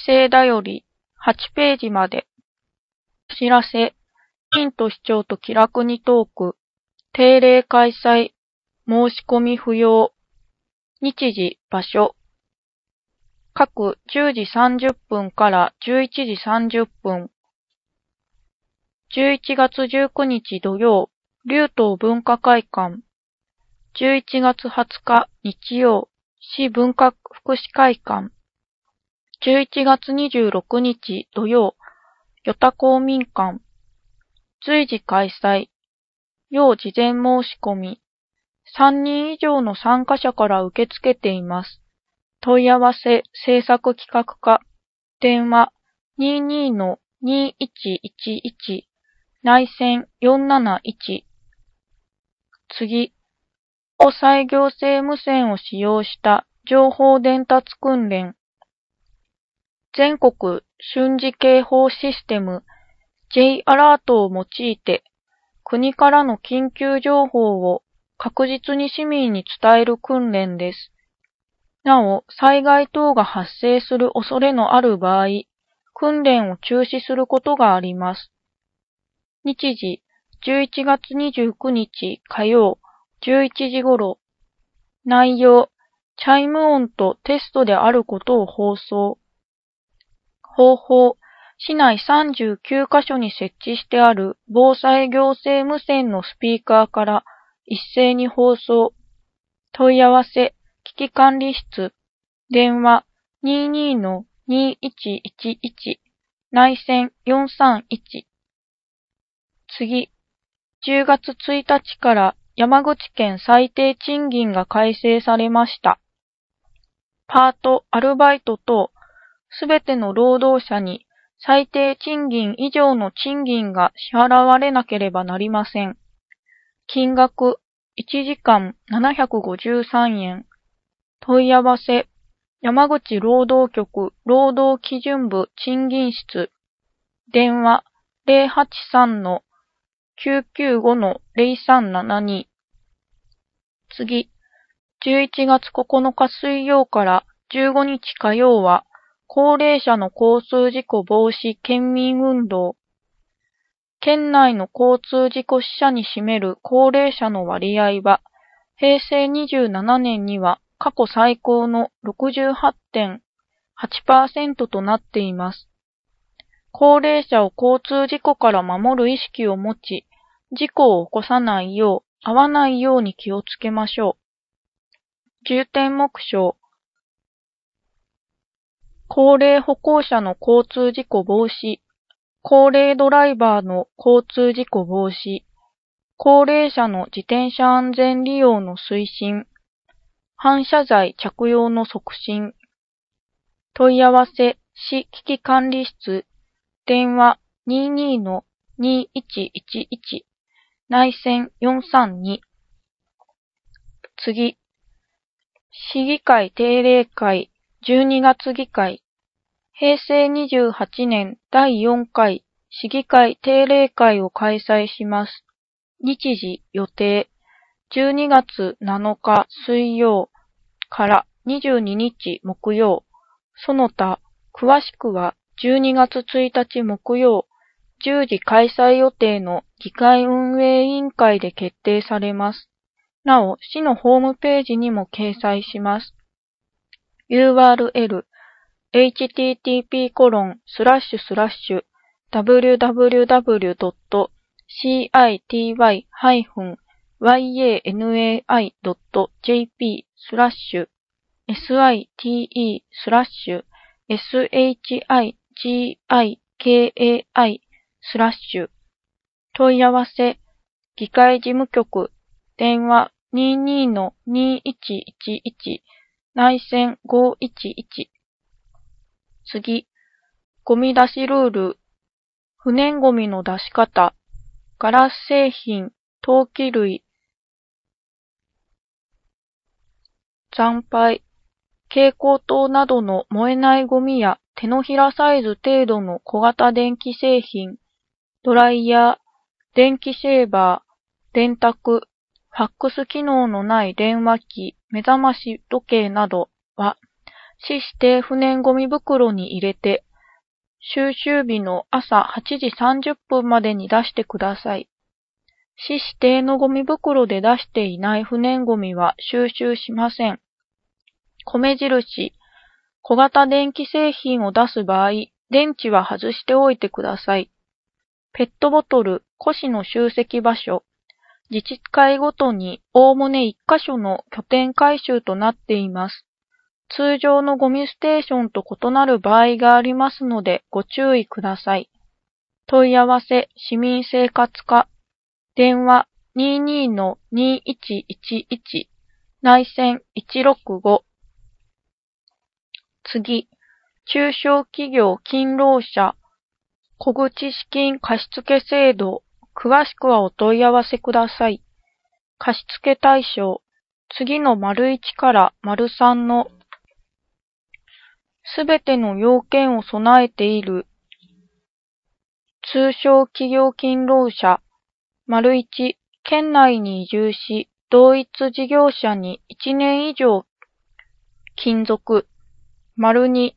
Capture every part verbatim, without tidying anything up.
生だよりはちページまで。お知らせ、ヒント市長と気楽にトーク、定例開催、申し込み不要、日時、場所、各じゅうじさんじゅっぷんからじゅういちじさんじゅっぷん、じゅういちがつじゅうくにち土曜、竜東文化会館、じゅういちがつはつか日曜、市文化福祉会館、じゅういちがつにじゅうろくにち土曜、与田公民館、随時開催、要事前申し込み、さんにん以上の参加者から受け付けています。問い合わせ制作企画課、電話 にじゅうに にいちいちいち、内線よんなないち。次、防災行政無線を使用した情報伝達訓練。全国瞬時警報システム J アラートを用いて国からの緊急情報を確実に市民に伝える訓練です。なお、災害等が発生する恐れのある場合、訓練を中止することがあります。日時、じゅういちがつにじゅうくにち火曜、じゅういちじ頃。内容、チャイム音とテストであることを放送。方法、市内さんじゅうきゅうカ所に設置してある防災行政無線のスピーカーから一斉に放送。問い合わせ、危機管理室、電話 にじゅうに にいちいちいち、内線よんさんいち。次、じゅうがつついたちから山口県最低賃金が改正されました。パート、アルバイト等、すべての労働者に最低賃金以上の賃金が支払われなければなりません。金額、いちじかんななひゃくごじゅうさんえん。問い合わせ、山口労働局労働基準部賃金室。電話 ゼロはちさん きゅうきゅうご ゼロさんななに。次、じゅういちがつここのか水曜からじゅうごにち火曜は、高齢者の交通事故防止県民運動。県内の交通事故死者に占める高齢者の割合は、へいせいにじゅうななねんには過去最高の ろくじゅうはちてんはちパーセント となっています。高齢者を交通事故から守る意識を持ち、事故を起こさないよう、遭わないように気をつけましょう。重点目標。高齢歩行者の交通事故防止、高齢ドライバーの交通事故防止、高齢者の自転車安全利用の推進、反射材着用の促進。問い合わせ、市危機管理室、電話 にじゅうに にいちいちいち、内線よんさんに。次、市議会定例会じゅうにがつ議会、へいせいにじゅうはちねんだいよんかい市議会定例会を開催します。日時予定、じゅうにがつなのか水曜からにじゅうににち木曜、その他、詳しくはじゅうにがつついたち木曜、じゅうじ開催予定の議会運営委員会で決定されます。なお、市のホームページにも掲載します。ユーアールエル、エイチティーティーピーコロンスラッシュスラッシュダブリューダブリューダブリュードットシーアイティーワイハイフンワイエーエヌエーアイドットジェーピースラッシュエスアイティーイースラッシュエスエイチアイジーアイケーエーアイスラッシュ。問い合わせ、議会事務局、電話 にじゅうに にいちいちいち、内線ごいちいち。次、ゴミ出しルール、不燃ゴミの出し方、ガラス製品、陶器類、残灰、蛍光灯などの燃えないゴミや手のひらサイズ程度の小型電気製品、ドライヤー、電気シェーバー、電卓、ファックス機能のない電話機、目覚まし時計などは、 市指定不燃ゴミ袋に入れて、収集日の朝はちじさんじゅっぷんまでに出してください。市指定のゴミ袋で出していない不燃ゴミは収集しません。米印、小型電気製品を出す場合、電池は外しておいてください。ペットボトル、古紙の集積場所、自治会ごとにおおむねいっかしょの拠点回収となっています。通常のゴミステーションと異なる場合がありますのでご注意ください。問い合わせ市民生活課、電話 にじゅうに の にじゅういちいちいち、内線いちろくご。次、中小企業勤労者、小口資金貸付制度、詳しくはお問い合わせください。貸付対象、次の丸いちから丸さんのすべての要件を備えている通商企業勤労者、丸いち、県内に移住し、同一事業者にいちねん以上勤続、丸に、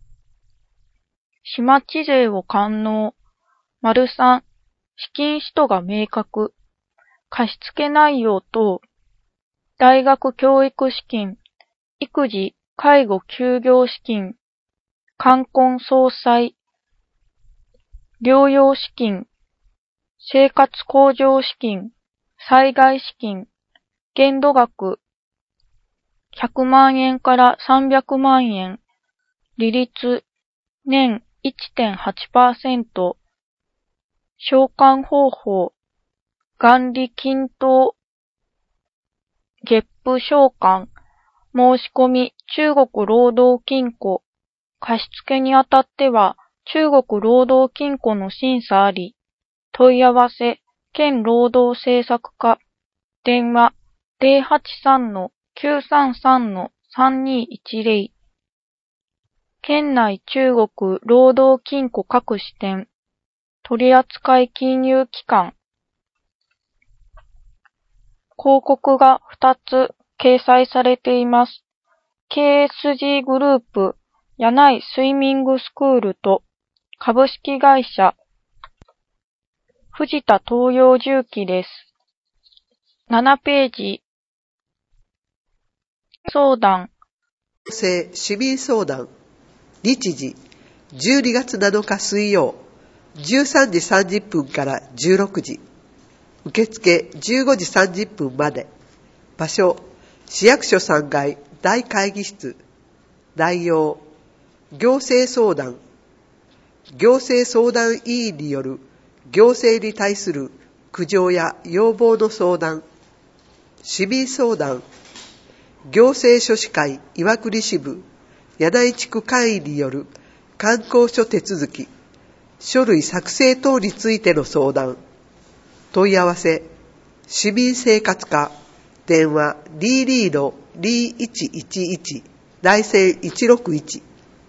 市町税を完納、丸さん、資金使途が明確、貸付内容等、大学教育資金、育児、介護休業資金、冠婚葬祭、療養資金、生活向上資金、災害資金、限度額、ひゃくまんえんからさんびゃくまんえん、利率、年 いってんはちパーセント、償還方法、元利均等、月付償還、申し込み、中国労働金庫、貸付にあたっては、中国労働金庫の審査あり、問い合わせ、県労働政策課、電話 ゼロはちさんのきゅうさんさんのさんにいちゼロ、県内中国労働金庫各支店、取扱金融機関。広告がふたつ掲載されています。ケーエスジー グループ、柳井スイミングスクールと株式会社藤田東洋重機です。ななページ。相談。 市民相談。日時、じゅうにがつなのか水曜、じゅうさんじさんじゅっぷんからじゅうろくじ。受付じゅうごじさんじゅっぷんまで。場所、市役所さんがい大会議室。内容、行政相談。行政相談委員による行政に対する苦情や要望の相談。市民相談。行政書士会岩国支部柳井地区会員による観光書手続き、書類作成等についての相談。問い合わせ、市民生活課、電話 にじゅうに の にいちいちいち、内線いちろくいち。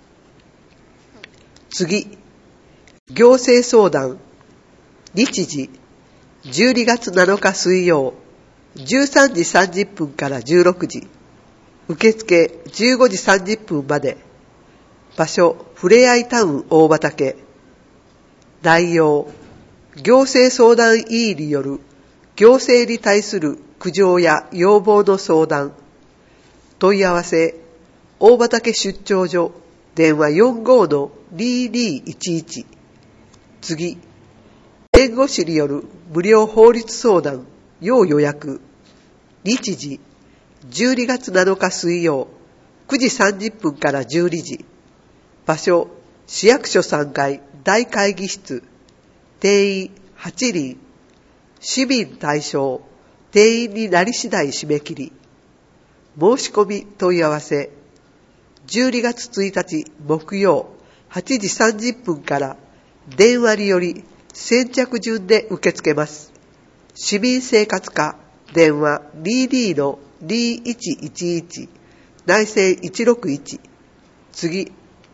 次、行政相談。日時、じゅうにがつなのか水曜、じゅうさんじさんじゅっぷんからじゅうろくじ。受付じゅうごじさんじゅっぷんまで。場所、ふれあいタウン大畑。内容、行政相談委員による行政に対する苦情や要望の相談。問い合わせ、大畑出張所、電話よんじゅうごのににいちいち。次、弁護士による無料法律相談、要予約。日時、じゅうにがつなのか水曜、くじさんじゅっぷんからじゅうにじ。場所、市役所さんがい大会議室。定員はちにん。市民対象。定員になり次第締め切り。申し込み問い合わせ。じゅうにがつついたち木曜はちじさんじゅっぷんから電話により先着順で受け付けます。市民生活課、電話にじゅうにのにいちいちいち、内線いちろくいち。次、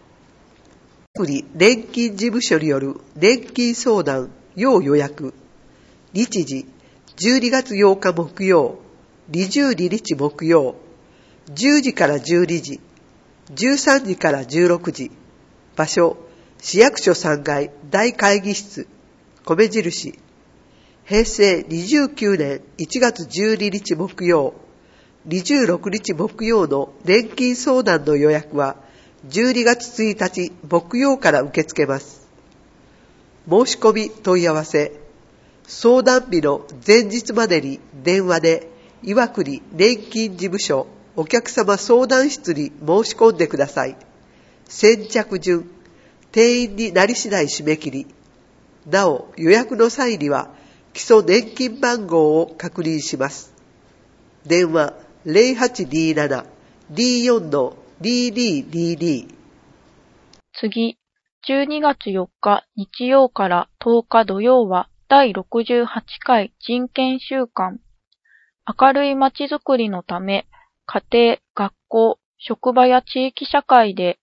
年金事務所による年金相談、要予約。日時、じゅうにがつようか木曜、にじゅうににち木曜、じゅうじからじゅうにじ。 じゅうさんじからじゅうろくじ。場所、市役所さんがい大会議室、米印。へいせいにじゅうきゅうねんいちがつじゅうににち木曜、にじゅうろくにち木曜の年金相談の予約はじゅうにがつついたち木曜から受け付けます。申し込み問い合わせ、相談日の前日までに電話で岩国年金事務所お客様相談室に申し込んでください。先着順、定員になり次第締め切り。なお、予約の際には基礎年金番号を確認します。電話 ゼロはちにーなな にーよん にーにーにーにー。 次、じゅうにがつよっか日曜からとおか土曜はだいろくじゅうはちかい人権週間。明るいまちづくりのため、家庭、学校、職場や地域社会で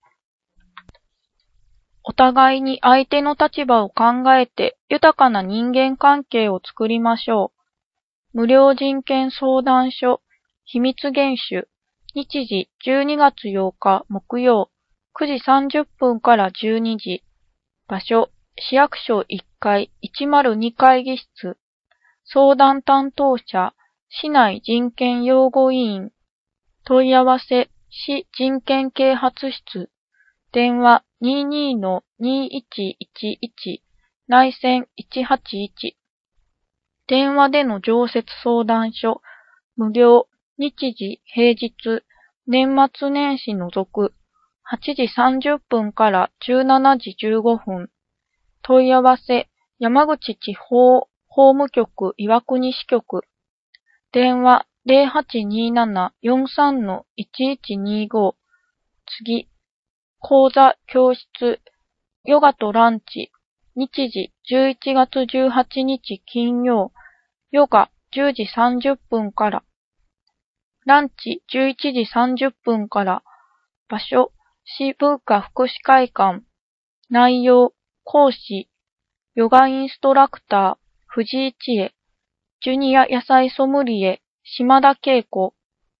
お互いに相手の立場を考えて豊かな人間関係を作りましょう。無料人権相談所、秘密厳守、日時じゅうにがつようか木曜、くじさんじゅっぷんからじゅうにじ。場所、市役所いっかいいちまるに会議室。相談担当者、市内人権擁護委員。問い合わせ、市人権啓発室。電話 にーにーのにーいちいちいち、内線いちはちいち。電話での常設相談所、無料、日時、平日、年末年始除く、はちじさんじゅっぷんからじゅうしちじじゅうごふん。問い合わせ、山口地方法務局岩国支局。電話 ゼロはちにーなな よんさん いちいちにーご。次、講座、教室、ヨガとランチ、日時じゅういちがつじゅうはちにち金曜、ヨガじゅうじさんじゅっぷんから、ランチじゅういちじさんじゅっぷんから、場所、市文化福祉会館、内容、講師、ヨガインストラクター、藤井千恵、ジュニア野菜ソムリエ、島田恵子。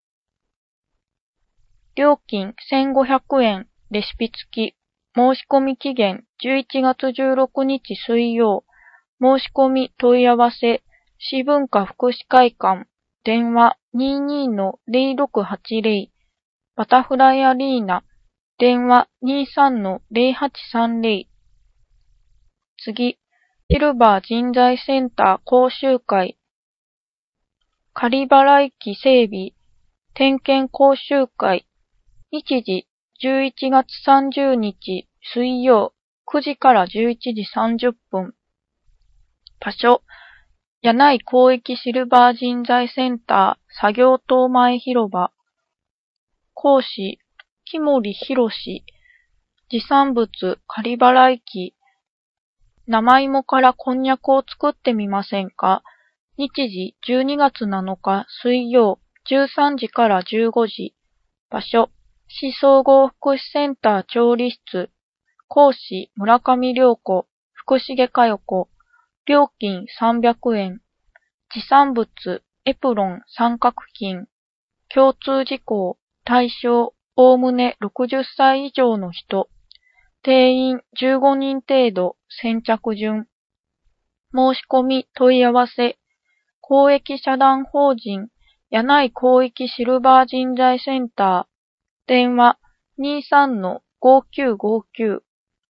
料金せんごひゃくえん、レシピ付き。申し込み期限じゅういちがつじゅうろくにち水曜。申し込み問い合わせ、市文化福祉会館。電話 にーにーのぜろろくはちぜろ。バタフライアリーナ。電話 にーさんのぜろはちさんぜろ。次、シルバー人材センター講習会。仮払い機整備、点検講習会。日時じゅういちがつさんじゅうにち水曜くじからじゅういちじさんじゅっぷん。場所、柳井広域シルバー人材センター作業棟前広場。講師、木森博士。持産物仮払い機。生芋からこんにゃくを作ってみませんか？日時じゅうにがつなのか水曜じゅうさんじからじゅうごじ。場所、市総合福祉センター調理室。講師、村上良子、福重佳代子。料金さんびゃくえん。持産物、エプロン、三角巾。共通事項、対象、おおむねろくじゅっさい以上の人。定員じゅうごにん程度、先着順。申し込み、問い合わせ。公益社団法人、柳井広域シルバー人材センター。電話 にーさんのごきゅうごきゅう。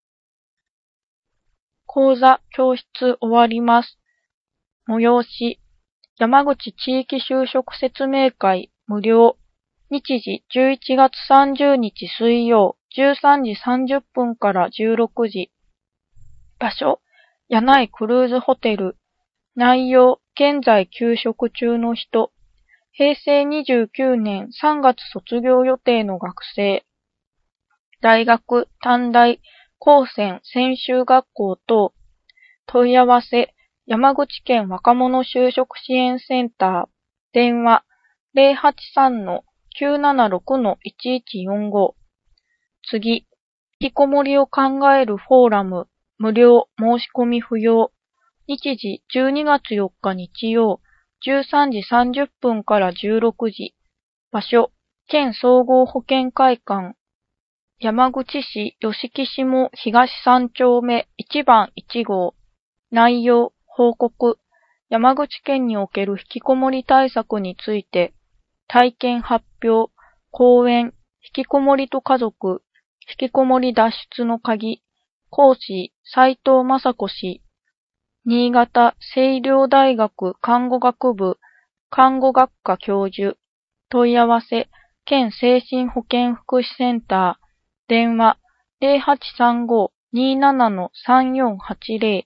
講座、教室終わります。催し、山口地域就職説明会無料。日時じゅういちがつさんじゅうにち水曜じゅうさんじさんじゅっぷんからじゅうろくじ。場所、柳井クルーズホテル。内容、現在休職中の人。へいせいにじゅうきゅうねんさんがつ卒業予定の学生。大学、短大、高専、専修学校等。問い合わせ、山口県若者就職支援センター。電話、ぜろはちさんのきゅうななろくのいちいちよんご。次、引きこもりを考えるフォーラム。無料、申し込み不要。日時じゅうにがつよっか日曜。じゅうさんじさんじゅっぷんからじゅうろくじ。場所、県総合保健会館。 山口市吉木下東三丁目いちばんいち号。内容、報告。山口県における引きこもり対策について、体験発表、講演、引きこもりと家族、引きこもり脱出の鍵、講師、斉藤雅子氏、新潟清涼大学看護学部、看護学科教授、問い合わせ、県精神保健福祉センター、電話 ゼロはちさんご にーなな さんよんはちゼロ。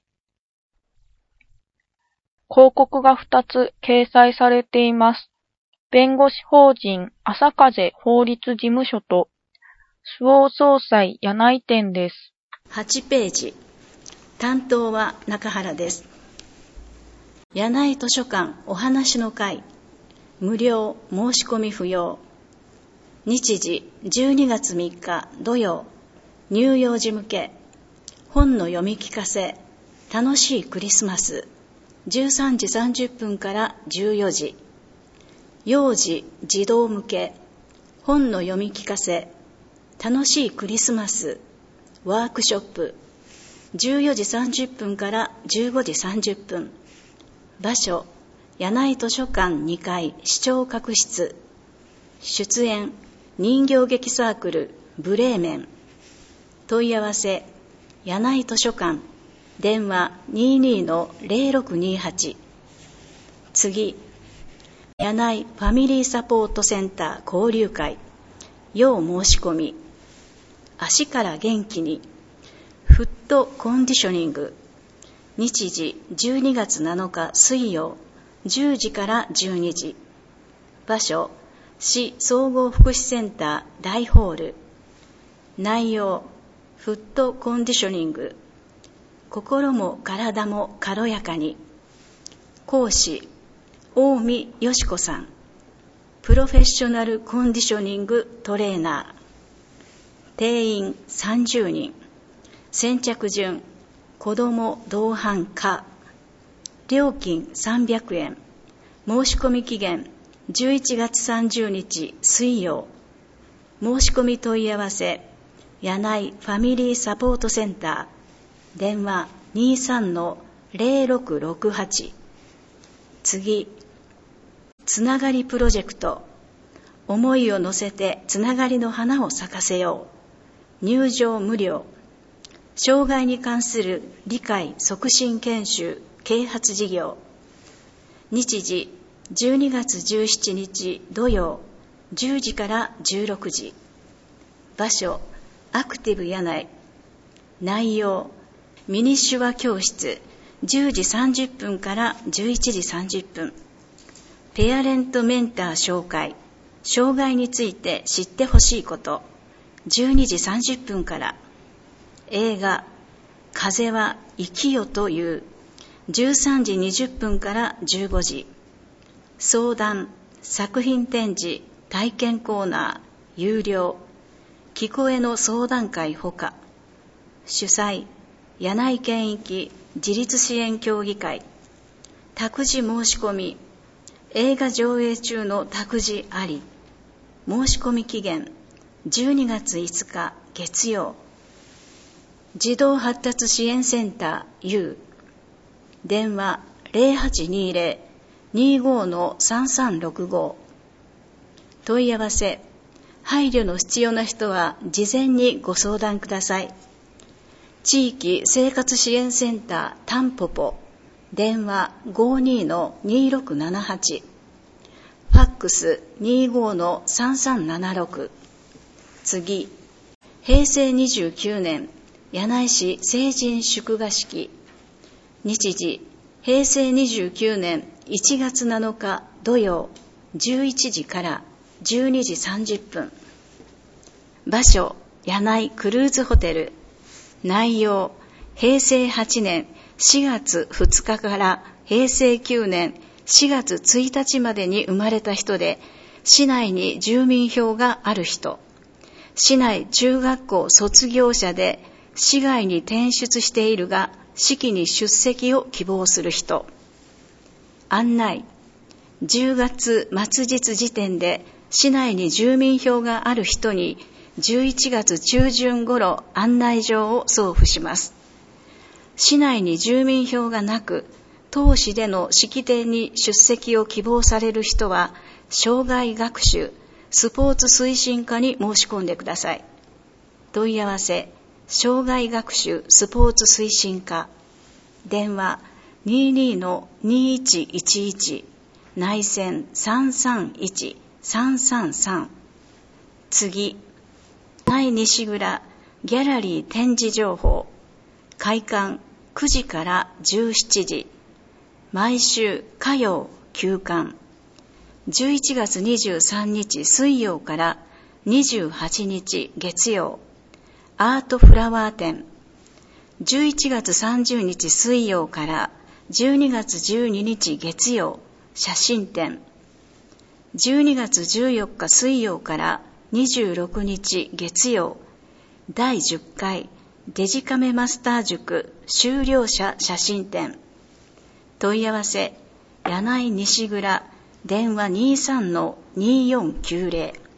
広告がふたつ掲載されています。弁護士法人朝風法律事務所と、周防総裁柳井店です。 はちページ。担当は中原です。柳井図書館お話の会、無料申し込み不要。日時じゅうにがつみっか土曜、乳幼児向け、本の読み聞かせ、楽しいクリスマス、じゅうさんじさんじゅっぷんからじゅうよじ。幼児児童向け、本の読み聞かせ、楽しいクリスマス、ワークショップ、じゅうよじさんじゅっぷんからじゅうごじさんじゅっぷん。場所、柳井図書館にかい視聴覚室。出演、人形劇サークルブレーメン。問い合わせ、柳井図書館、電話 にーにーのゼロろくにーはち。次、柳井ファミリーサポートセンター交流会、要申し込み。足から元気に、フットコンディショニング。日時じゅうにがつなのか水曜、じゅうじからじゅうにじ。場所、市総合福祉センター大ホール。内容、フットコンディショニング。心も体も軽やかに。講師、大見よし子さん。プロフェッショナルコンディショニングトレーナー。定員さんじゅうにん。先着順、子ども同伴可。料金さんびゃくえん。申し込み期限じゅういちがつさんじゅうにち水曜。申し込み問い合わせ、柳井ファミリーサポートセンター、電話 にーさんのゼロろくろくはち。次、つながりプロジェクト、思いを乗せてつながりの花を咲かせよう。入場無料。障害に関する理解促進研修啓発事業。日時じゅうにがつじゅうしちにち土曜、じゅうじからじゅうろくじ。場所、アクティブ柳井。内容、ミニ手話教室、じゅうじさんじゅっぷんからじゅういちじさんじゅっぷん。ペアレントメンター紹介、障害について知ってほしいこと、じゅうにじさんじゅっぷんから。映画、風は生きよという、じゅうさんじにじゅっぷんからじゅうごじ。相談、作品展示、体験コーナー、有料。聞こえの相談会ほか。主催、柳井県域自立支援協議会。託児申し込み。映画上映中の託児あり。申し込み期限じゅうにがついつか月曜。児童発達支援センター U。電話ゼロはちにーゼロ にーごのさんさんろくご。問い合わせ、配慮の必要な人は事前にご相談ください。地域生活支援センタータンポポ。電話ごにーのにーろくななはち。ファックスにーごのさんさんななろく。次、へいせいにじゅうきゅうねん柳井市成人祝賀式。日時、へいせいにじゅうきゅうねんいちがつなのか土曜、じゅういちじからじゅうにじさんじゅっぷん。場所、柳井クルーズホテル。内容、へいせいはちねんしがつふつかからへいせいきゅうねんしがつついたちまでに生まれた人で、市内に住民票がある人。市内中学校卒業者で、市外に転出しているが、式に出席を希望する人。案内、じゅうがつ末日時点で市内に住民票がある人にじゅういちがつ中旬頃案内状を送付します。市内に住民票がなく、当市での式典に出席を希望される人は、障害学習、スポーツ推進課に申し込んでください。問い合わせ、障害学習スポーツ推進課。電話 にじゅうにのにいちいちいち、内線 さんさんいちさんさんさん。次、内西蔵ギャラリー展示情報。開館くじからじゅうしちじ。毎週火曜休館。じゅういちがつにじゅうさんにち水曜からにじゅうはちにち月曜、アートフラワー展。じゅういちがつさんじゅうにち水曜からじゅうにがつじゅうににち月曜、写真展。じゅうにがつじゅうよっか水曜からにじゅうろくにち月曜、だいじゅっかいデジカメマスター塾修了者写真展。問い合わせ、柳井西蔵電話 にじゅうさんのによんきゅうぜろ。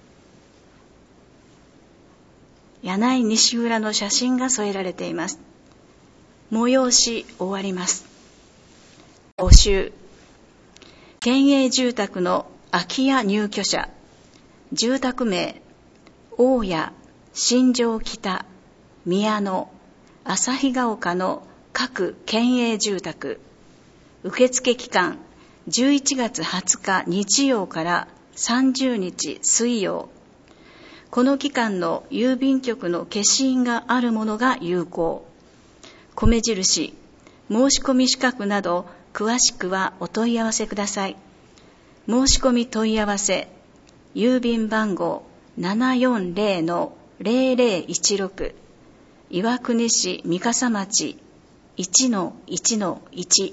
柳井西蔵の写真が添えられています。催し終わります。募集。県営住宅の空き家入居者。住宅名、大谷、新庄北、宮野、旭ヶ丘の各県営住宅。受付期間、じゅういちがつはつか日曜からさんじゅうにち水曜。この期間の郵便局の消印があるものが有効。米印、申し込み資格など詳しくはお問い合わせください。申し込み問い合わせ、郵便番号 ななよんぜろのぜろぜろいちろく、岩国市三笠町 いちのいちのいち。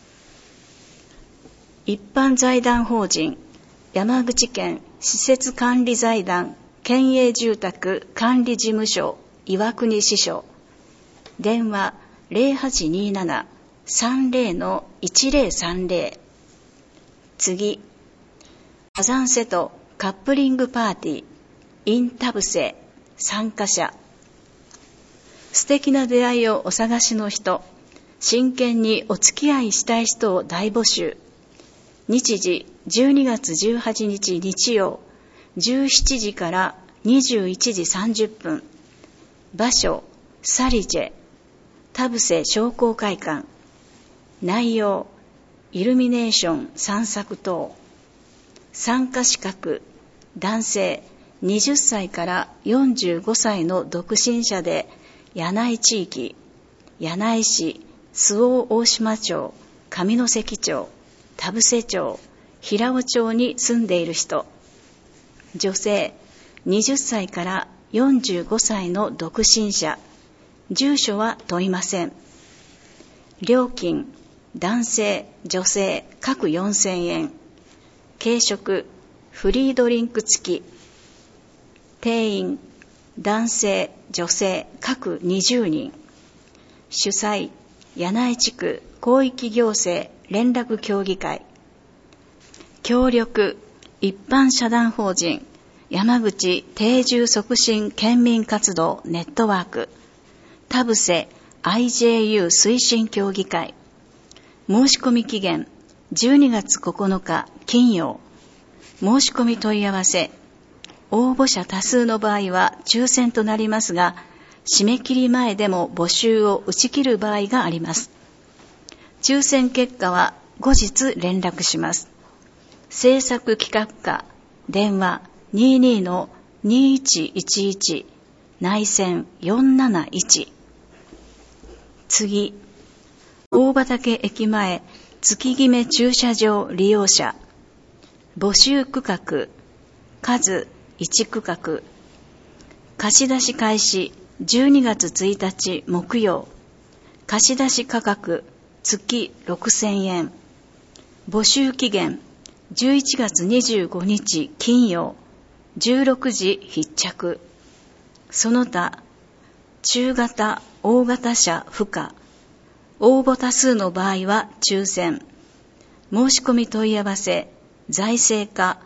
一般財団法人山口県施設管理財団県営住宅管理事務所岩国支所。電話 ゼロはちにーなな さんぜろのいちぜろさんぜろ。次、火山瀬戸カップリングパーティー in 田伏参加者。素敵な出会いをお探しの人、真剣にお付き合いしたい人を大募集。日時じゅうにがつじゅうはちにち日曜、じゅうしちじからにじゅういちじさんじゅっぷん。場所、サリジェ、田伏商工会館。内容、イルミネーション散策等。参加資格、男性にじゅっさいからよんじゅうごさいの独身者で、柳井地域、柳井市、周防大島町、上関町、田伏町、平尾町に住んでいる人。女性、にじゅっさいからよんじゅうごさいの独身者。住所は問いません。料金、男性、女性、各よんせんえん。軽食、フリードリンク付き。定員、男性、女性、各にじゅうにん。主催、柳井地区広域行政連絡協議会。協力、一般社団法人山口定住促進県民活動ネットワーク田伏 アイジェーユー 推進協議会。申し込み期限じゅうにがつここのか金曜。申し込み問い合わせ。応募者多数の場合は抽選となりますが、締め切り前でも募集を打ち切る場合があります。抽選結果は後日連絡します。制作企画課、電話 にじゅうにのにいちいちいち、内線よんなないち。次、大畑駅前月決め駐車場利用者。募集区画、数いち区画。貸し出し開始じゅうにがつついたち木曜。貸し出し価格月ろくせんえん。募集期限じゅういちがつにじゅうごにち金曜。じゅうろくじ必着。その他、中型、大型車不可。応募多数の場合は抽選。申し込み問い合わせ、財政課、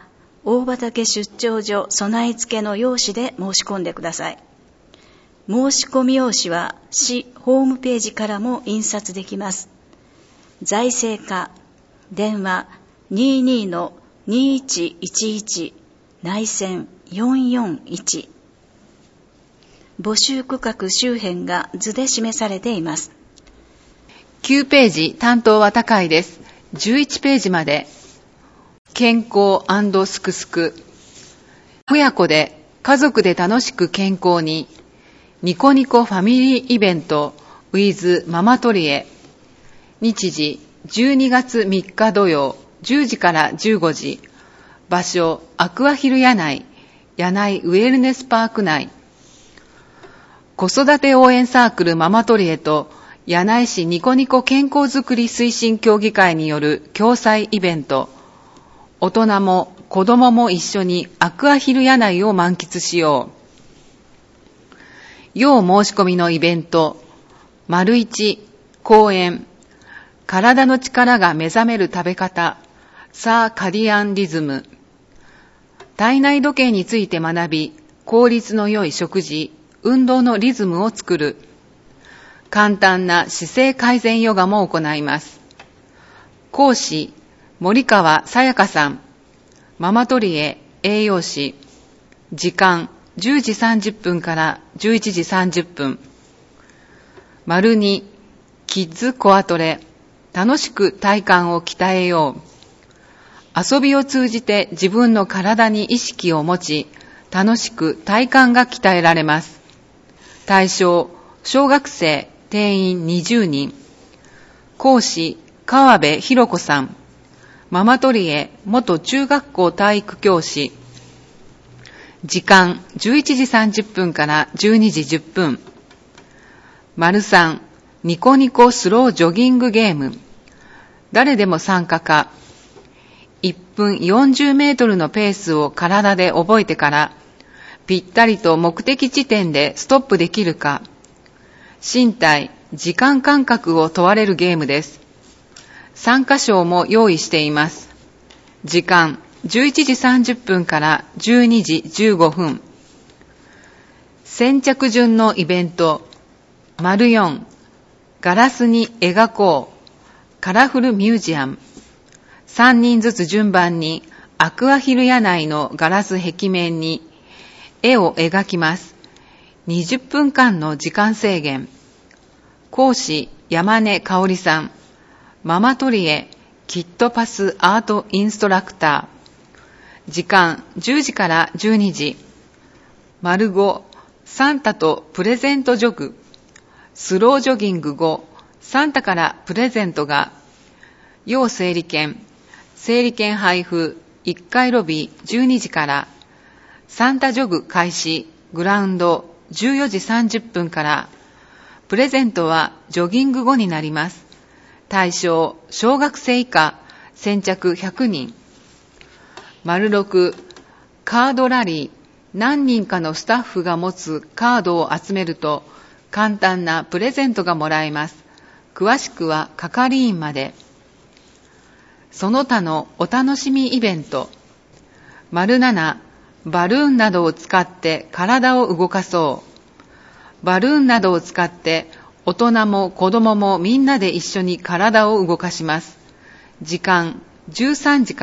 大畑出張所備え付けの用紙で申し込んでください。申し込み用紙は市ホームページからも印刷できます。財政課、電話 にじゅうに にいちいちいち 内線よんよんいち。募集区画周辺が図で示されています。 きゅうページ、担当は高いです。じゅういちページまで。健康&すくすく。親子で家族で楽しく健康に。ニコニコファミリーイベント with ママトリエ。日時じゅうにがつみっか土曜じゅうじからじゅうごじ。場所アクアヒル柳井、柳井ウェルネスパーク内。子育て応援サークルママトリエと柳井市ニコニコ健康づくり推進協議会による共催イベント。大人も子供も一緒にアクアヒル柳井を満喫しよう。要申し込みのイベント。丸一、講演。体の力が目覚める食べ方。サーカディアンリズム。体内時計について学び、効率の良い食事、運動のリズムを作る。簡単な姿勢改善ヨガも行います。講師、森川さやかさん。ママトリエ栄養士。時間、じゅうじさんじゅっぷんからじゅういちじさんじゅっぷん。丸に、キッズコアトレ。楽しく体幹を鍛えよう。遊びを通じて自分の体に意識を持ち、楽しく体幹が鍛えられます。対象、小学生、定員にじゅうにん。講師、川辺博子さん。ママトリエ元中学校体育教師。時間、じゅういちじさんじゅっぷんからじゅうにじじゅっぷん。丸さん、ニコニコスロージョギングゲーム。誰でも参加か。いっぷんよんじゅうメートルのペースを体で覚えてから、ぴったりと目的地点でストップできるか。身体、時間感覚を問われるゲームです。参加賞も用意しています。時間、じゅういちじさんじゅっぷんからじゅうにじじゅうごふん。先着順のイベント。丸よん、ガラスに描こう。カラフルミュージアム。さんにんずつ順番にアクアヒル柳井のガラス壁面に絵を描きます。にじゅっぷんかんの時間制限。講師、山根香織さん。ママトリエキットパスアートインストラクター。時間、じゅうじからじゅうにじ。丸ご、サンタとプレゼントジョグ。スロージョギングご、サンタからプレゼントが。要整理券。整理券配布、いっかいロビーじゅうにじから。サンタジョグ開始、グラウンドじゅうよじさんじゅっぷんから。プレゼントはジョギング後になります。対象、小学生以下、先着ひゃくにん。丸ろく、カードラリー。何人かのスタッフが持つカードを集めると、簡単なプレゼントがもらえます。詳しくは係員まで。その他のお楽しみイベント。丸なな、バルーンなどを使って体を動かそう。バルーンなどを使って大人も子供もみんなで一緒に体を動かします。時間、じゅうさんじから。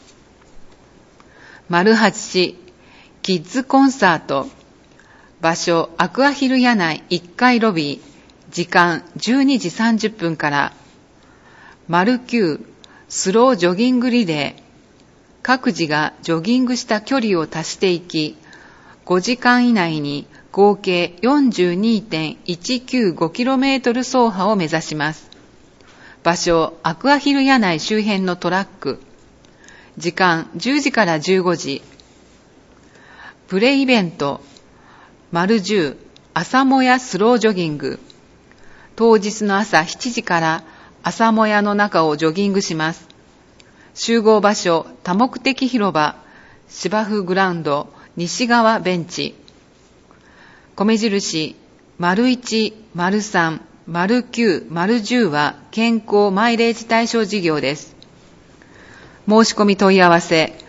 丸はち、キッズコンサート。場所、アクアヒル柳井いっかいロビー。時間、じゅうにじさんじゅっぷんから。丸きゅう、スロージョギングリレー。各自がジョギングした距離を足していき、ごじかん以内に合計 よんじゅうにてんいちきゅうごキロメートル 走破を目指します。場所、アクアヒル柳井周辺のトラック。時間、じゅうじからじゅうごじ。プレイベント。丸じゅう、朝もやスロージョギング。当日の朝しちじから朝もやの中をジョギングします。集合場所、多目的広場、芝生グラウンド、西側ベンチ。米印、丸いち、丸さん、丸きゅう、丸じゅうは健康マイレージ対象事業です。申し込み問い合わせ、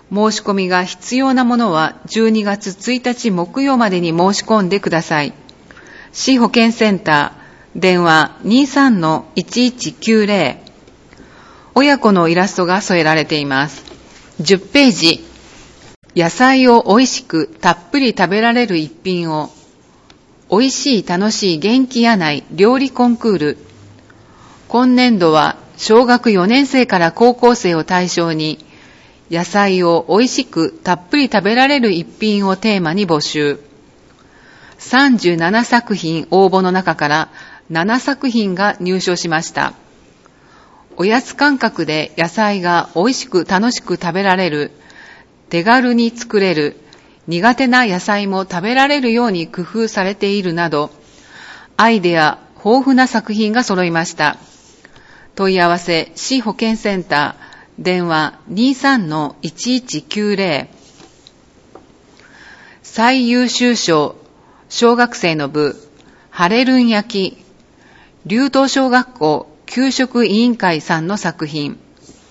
申し込みが必要なものはじゅうにがつついたち木曜までに申し込んでください。市保健センター、電話 にじゅうさんのいちいちきゅうぜろ。親子のイラストが添えられています。じゅっページ。野菜を美味しくたっぷり食べられる一品を。美味しい楽しい元気やない料理コンクール。今年度は小学よねんせいから高校生を対象に、野菜を美味しくたっぷり食べられる一品をテーマに募集。さんじゅうななさくひん応募の中からななさくひんが入賞しました。おやつ感覚で野菜が美味しく楽しく食べられる、手軽に作れる、苦手な野菜も食べられるように工夫されているなど、アイデア豊富な作品が揃いました。問い合わせ市保健センター、電話 にじゅうさんのいちいちきゅうぜろ。最優秀賞、小学生の部、ハレルン焼き、竜東小学校給食委員会さんの作品。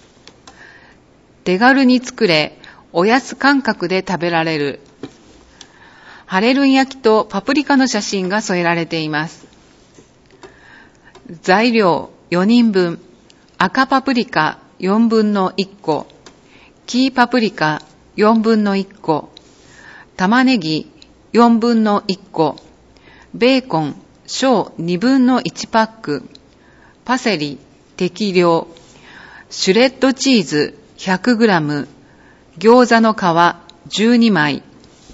手軽に作れ、おやつ感覚で食べられる。ハレルン焼きとパプリカの写真が添えられています。材料よにんぶん、赤パプリカよんぶんのいっこ、黄パプリカよんぶんのいっこ、玉ねぎよんぶんのいっこ、ベーコン小にぶんのいちパック、パセリ適量、シュレッドチーズ ひゃくグラム、餃子の皮じゅうにまい。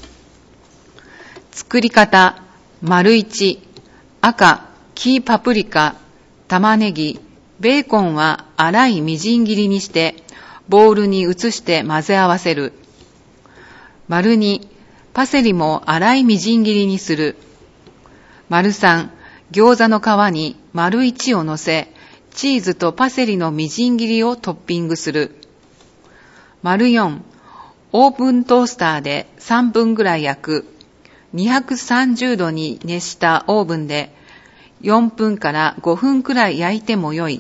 作り方、丸いち、赤、黄パプリカ、玉ねぎ、ベーコンは粗いみじん切りにして、ボウルに移して混ぜ合わせる。丸に、パセリも粗いみじん切りにする。丸さん、餃子の皮に丸いちを乗せ、チーズとパセリのみじん切りをトッピングする。丸よん、オーブントースターでさんぷんぐらい焼く。にひゃくさんじゅうどに熱したオーブンでよんぷんからごふんくらい焼いてもよい。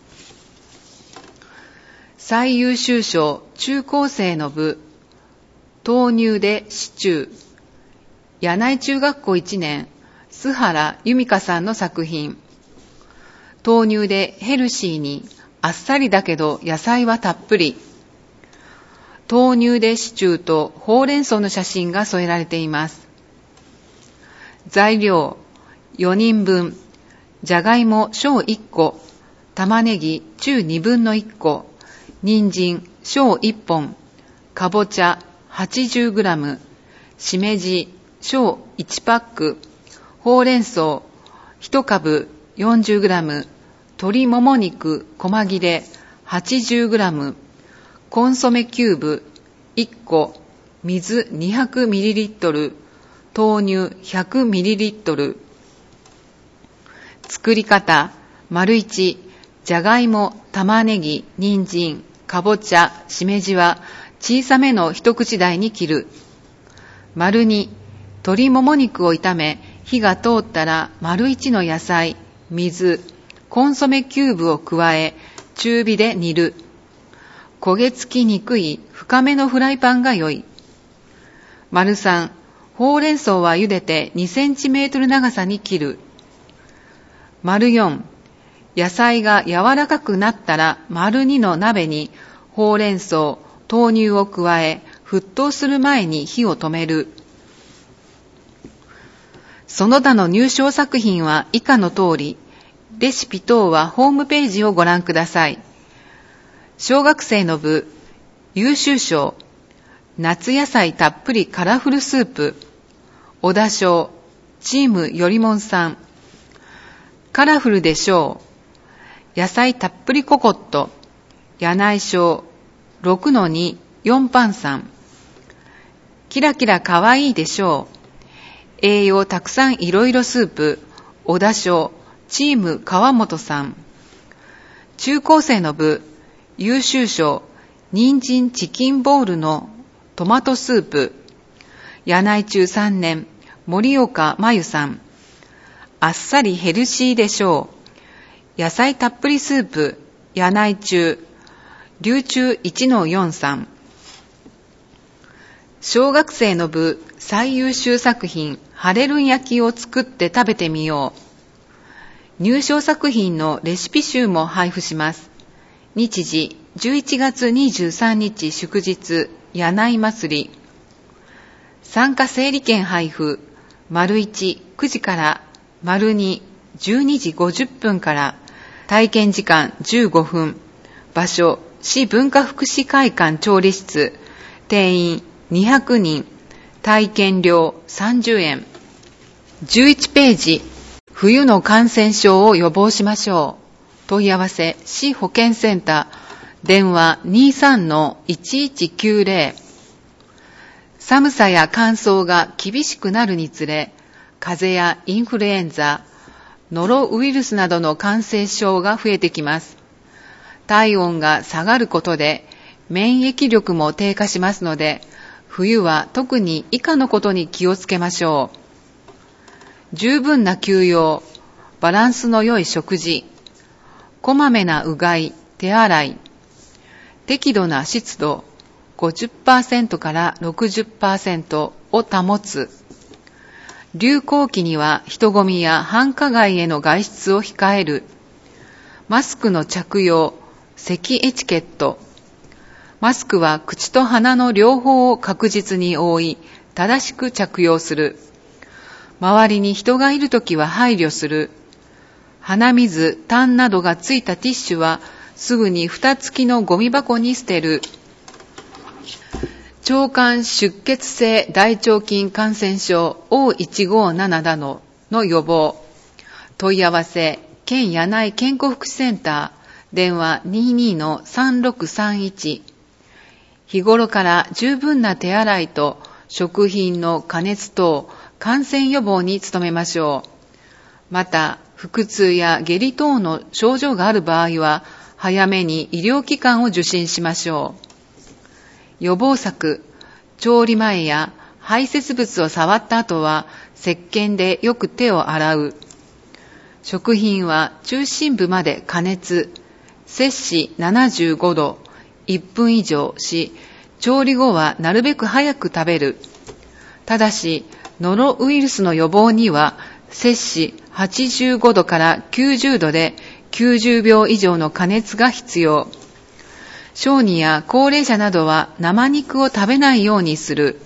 最優秀賞中高生の部、豆乳でシチュー。柳井中学校いちねん、須原由美香さんの作品。豆乳でヘルシーに、あっさりだけど野菜はたっぷり。豆乳でシチューとほうれん草の写真が添えられています。材料よにんぶん、じゃがいも小いっこ、玉ねぎ中にぶんのいっこ、人参小いっぽん、かぼちゃ はちじゅうグラム、しめじ小いちパック、ほうれん草いちかぶ よんじゅうグラム、鶏もも肉細切れ はちじゅうグラム、コンソメキューブいっこ、水 にひゃくミリリットル、豆乳 ひゃくミリリットル。作り方、丸いち、じゃがいも、玉ねぎ、人参、かぼちゃ、しめじは小さめの一口大に切る。丸に、鶏もも肉を炒め、火が通ったら丸いちの野菜、水、コンソメキューブを加え、中火で煮る。焦げつきにくい深めのフライパンが良い。丸さん、ほうれん草は茹でてにセンチメートル長さに切る。丸よん、野菜が柔らかくなったら丸にの鍋にほうれん草、豆乳を加え、沸騰する前に火を止める。その他の入賞作品は以下の通り、レシピ等はホームページをご覧ください。小学生の部、優秀賞、夏野菜たっぷりカラフルスープ、小田賞、チームよりもんさん。カラフルでしょう。野菜たっぷりココット、柳井賞、ろくのに、よんパンさん。キラキラかわいいでしょう。栄養たくさんいろいろスープ、小田賞、チーム川本さん。中高生の部、優秀賞、人参チキンボールのトマトスープ、柳井中さんねん、森岡真由さん。あっさりヘルシーでしょう。野菜たっぷりスープ、柳井中、流中いちのよんさん。 小学生の部最優秀作品ハレルン焼きを作って食べてみよう。入賞作品のレシピ集も配布します。日時じゅういちがつにじゅうさんにち祝日柳井祭り。参加整理券配布丸いち、くじから丸に、じゅうにじごじゅっぷんから体験時間じゅうごふん。場所市文化福祉会館調理室。定員にひゃくにん。体験料さんじゅうえん。じゅういちページ。冬の感染症を予防しましょう。問い合わせ市保健センター。電話 にじゅうさんのいちいちきゅうぜろ。寒さや乾燥が厳しくなるにつれ、風邪やインフルエンザ、ノロウイルスなどの感染症が増えてきます。体温が下がることで免疫力も低下しますので、冬は特に以下のことに気をつけましょう。十分な休養、バランスの良い食事、こまめなうがい、手洗い、適度な湿度 ごじゅっパーセント から ろくじゅっパーセント を保つ。流行期には人混みや繁華街への外出を控える。マスクの着用、咳エチケット。マスクは口と鼻の両方を確実に覆い、正しく着用する。周りに人がいるときは配慮する。鼻水、痰などがついたティッシュはすぐに蓋付きのゴミ箱に捨てる。腸管出血性大腸菌感染症 オーいちごーなな だのの予防。問い合わせ県柳井健康福祉センター。電話 にじゅうにのさんろくさんいち。日頃から十分な手洗いと食品の加熱等感染予防に努めましょう。また腹痛や下痢等の症状がある場合は早めに医療機関を受診しましょう。予防策、調理前や排泄物を触った後は石鹸でよく手を洗う。食品は中心部まで加熱、摂氏ななじゅうごど、いっぷん以上し、調理後はなるべく早く食べる。ただし、ノロウイルスの予防には摂氏はちじゅうごどからきゅうじゅうどできゅうじゅうびょう以上の加熱が必要。小児や高齢者などは生肉を食べないようにする。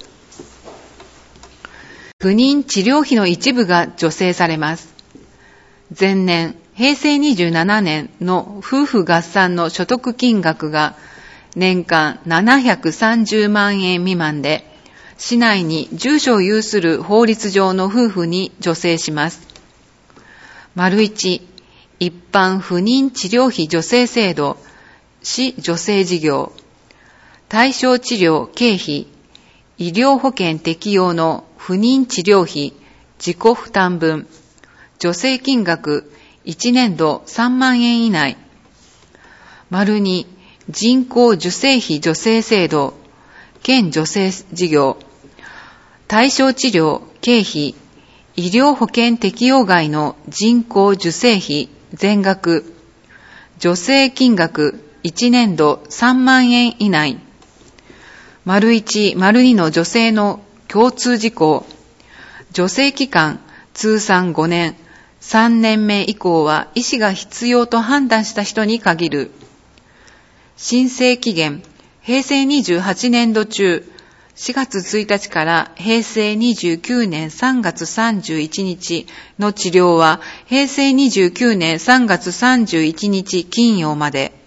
不妊治療費の一部が助成されます。前年、へいせいにじゅうななねんの夫婦合算の所得金額が年間ななひゃくさんじゅうまんえん未満で、市内に住所を有する法律上の夫婦に助成します。丸一、一般不妊治療費助成制度、市助成事業、対象治療経費、医療保険適用の不妊治療費自己負担分、助成金額いちねんどさんまんえん以内。丸に、人工授精費助成制度、県助成事業、対象治療経費、医療保険適用外の人工授精費全額、助成金額いちねんどさんまんえん以内。丸いち、丸にの助成の共通事項。助成期間通算ごねん、さんねんめ以降は医師が必要と判断した人に限る。申請期限、へいせいにじゅうはちねんど中、しがつついたちからへいせいにじゅうきゅうねんさんがつさんじゅういちにちの治療はへいせいにじゅうきゅうねんさんがつさんじゅういちにち金曜まで。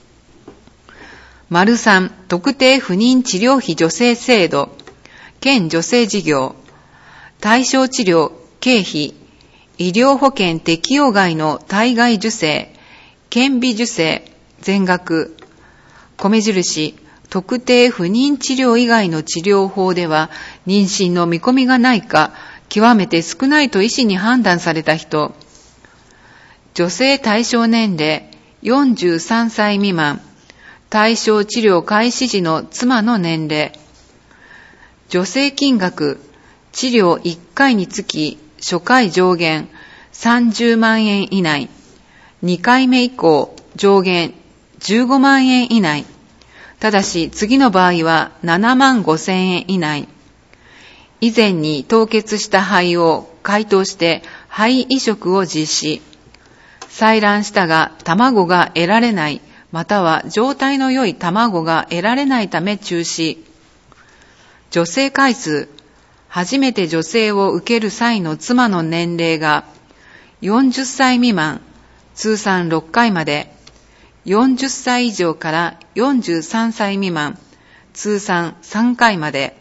丸さん、特定不妊治療費助成制度、県助成事業、対象治療経費、医療保険適用外の体外受精、顕微授精、全額、米印、特定不妊治療以外の治療法では妊娠の見込みがないか、極めて少ないと医師に判断された人、助成対象年齢よんじゅうさんさい未満、対象治療開始時の妻の年齢、助成金額、治療いっかいにつき初回上限さんじゅうまんえん以内、にかいめ以降上限じゅうごまんえん以内、 ただし次の場合はななまんごせんえん以内。以前に凍結した肺を解凍して肺移植を実施。採卵したが卵が得られない、または状態の良い卵が得られないため中止。女性回数、初めて女性を受ける際の妻の年齢がよんじゅっさい未満、通算ろっかいまで、よんじゅっさい以上からよんじゅうさんさい未満、通算さんかいまで。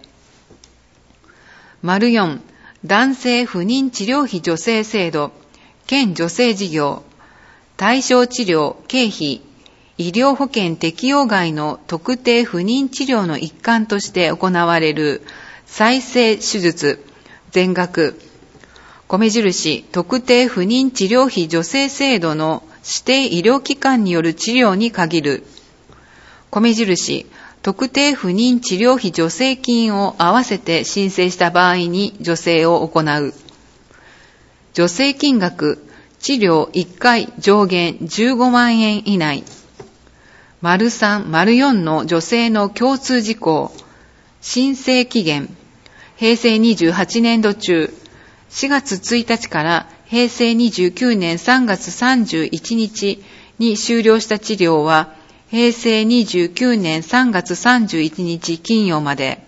丸よん、男性不妊治療費助成制度、県助成事業、対象治療、経費、医療保険適用外の特定不妊治療の一環として行われる再生手術、全額、米印特定不妊治療費助成制度の指定医療機関による治療に限る、米印特定不妊治療費助成金を合わせて申請した場合に助成を行う。助成金額、治療いっかい上限じゅうごまんえん以内。丸さん、丸よんの助成の共通事項。申請期限。平成にじゅうはちねんど中、しがつついたちから平成にじゅうきゅうねんさんがつさんじゅういちにちに終了した治療は、平成にじゅうきゅうねんさんがつさんじゅういちにち金曜まで。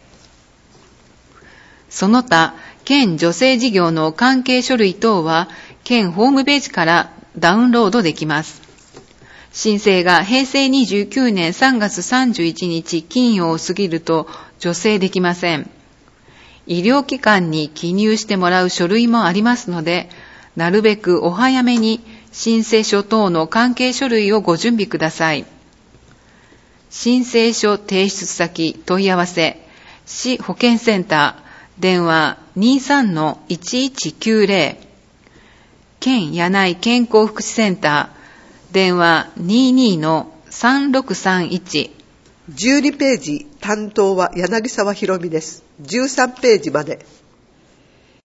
その他、県助成事業の関係書類等は、県ホームページからダウンロードできます。申請が平成にじゅうきゅうねんさんがつさんじゅういちにち金曜を過ぎると助成できません。医療機関に記入してもらう書類もありますので、なるべくお早めに申請書等の関係書類をご準備ください。申請書提出先問い合わせ、市保健センター、電話 にじゅうさんのいちいちきゅうぜろ、県柳井健康福祉センター、電話 にじゅうにのさんろくさんいち。 じゅうにページ、担当は柳沢ひろみです。じゅうさんページまで。